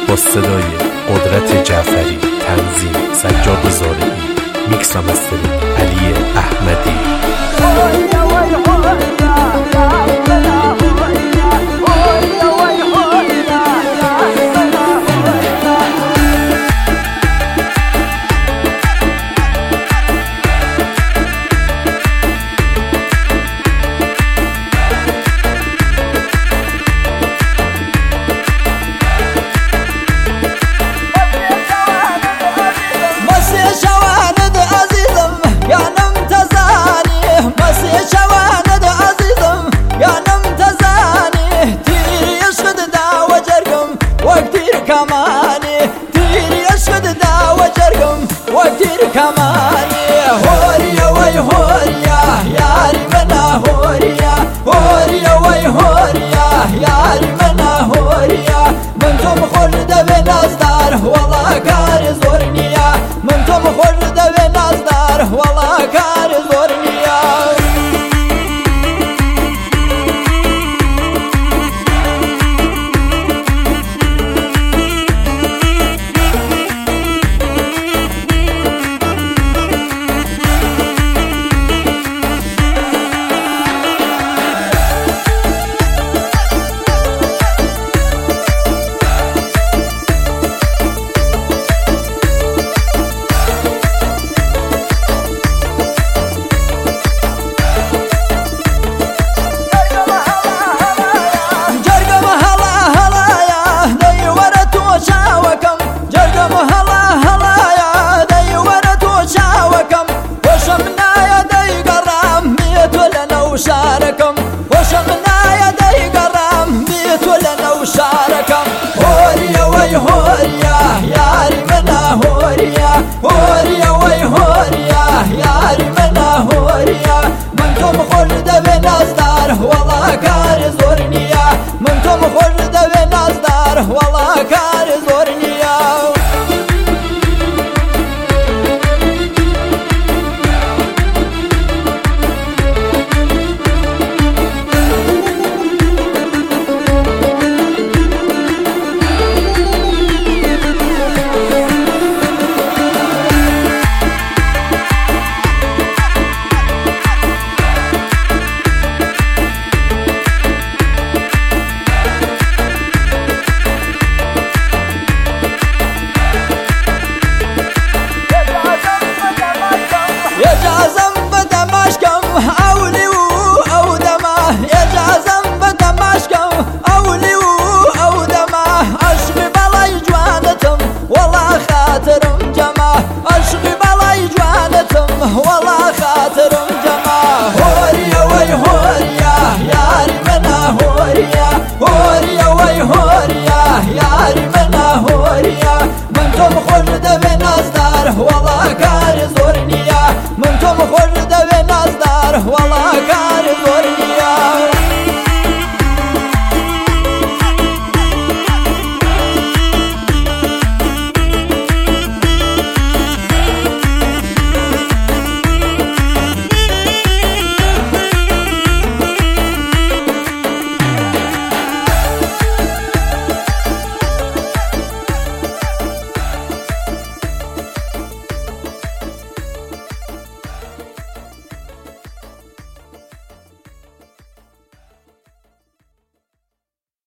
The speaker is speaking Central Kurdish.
با صدای قدرت جعفری، تنظیم سجاد زارعی، میکس و مسترینگ علی احمدی. كماني هوريا وي هوريا ياري منا هوريا هوريا وي هوريا ياري منا هوريا منتم خلد بنازدار والله كار زورنيا منتم خلد بنازدار والله كار زورنيا شاركم وشمنا يدي قرام بيت ولنا وشاركم هوريا وي هوريا ياري منا هوريا هوريا وي هوريا ياري منا هوريا منتم خلد بنازدار والله كار زورنيا منتم خلد بنازدار